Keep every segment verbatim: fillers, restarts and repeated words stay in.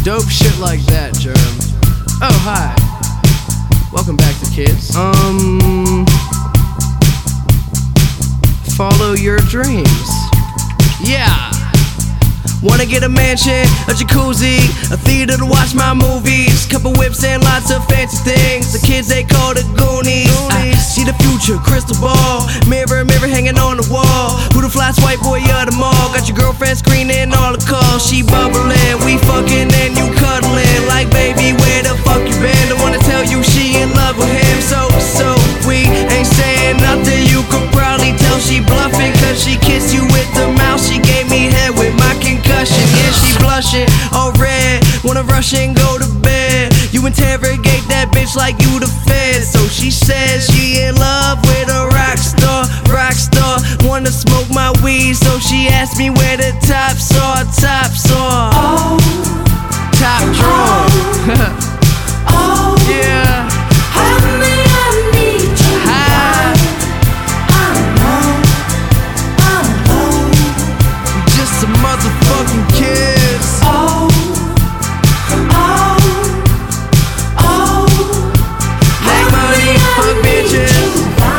Dope shit like that, Germ. Oh, hi. Welcome back to Kids. Um... Follow your dreams. Yeah! Wanna get a mansion, a jacuzzi, a theater to watch my movies, couple whips and lots of fancy things. The kids they call the Goonies. I see the future, crystal ball, mirror, mirror hanging on the wall. Who the flyest white boy of them all? Got your girlfriend screening all the calls. She bubbling, we fucking and you cuddling. Like baby, where the fuck you been? Don't wanna tell you she in love with him. So, so we ain't saying nothing. You could probably tell she bluffing, cause she kissed you with the mouth. She gave me head with my concussion. Yeah, she blushing, all red. Wanna rush and go to bed. You interrogate that bitch like you the fed. So she says she in love with a rock star, rock star. Wanna smoke my weed, so she asked me where the tops are, tops are. Oh, top drawer. Oh, oh, yeah. honey, I need you. Hi. I'm alone, I'm alone. Just some motherfucking kids. Oh, oh, oh, Make money, fuck bitches.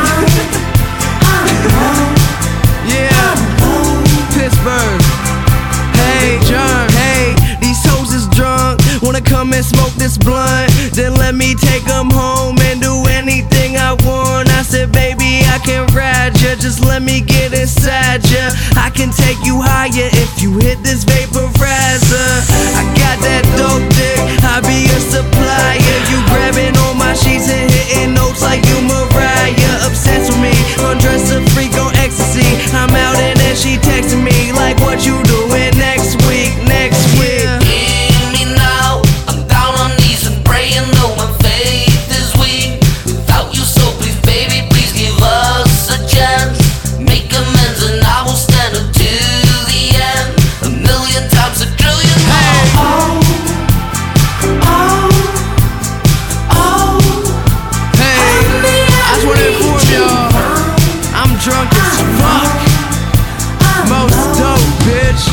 I'm alone, Yeah, Pittsburgh. Hey, John, hey, these hoes is drunk. Wanna come and smoke this blunt? Then let me take them home and do anything I want. I said, baby, I can ride ya. Just let me get inside ya. I can take you higher if you hit this vaporizer. I got that dope dick, I be a supplier. You grabbing on my sheets and hitting notes like you Mariah. Obsessed with me, undress a freak on ecstasy. I'm out and then she texting me like, what you doing next week, next week? Hear me now, I'm down on knees and praying, though my faith is weak without you, so please, baby, please give us a chance. Make amends and I will stand until the end. A million times, a trillion times. oh, oh, oh. Hey, I just wanna inform y'all, I'm drunk as fuck. Most dope, bitch.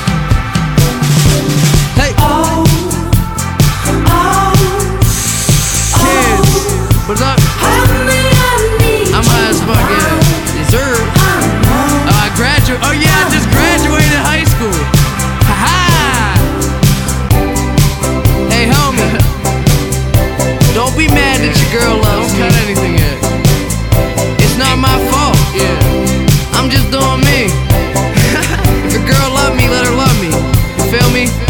Hey, Oh, oh, kids, what's up? honey, I need I'm high as fuck, yeah. Dessert. Oh, I graduated. Oh yeah, I just graduated high school. Haha. Hey, homie. Don't be mad that your girl loves me. Don't cut anything yet. It's not my fault. Yeah. I'm just doing me. If a girl love me, let her love me. You feel me?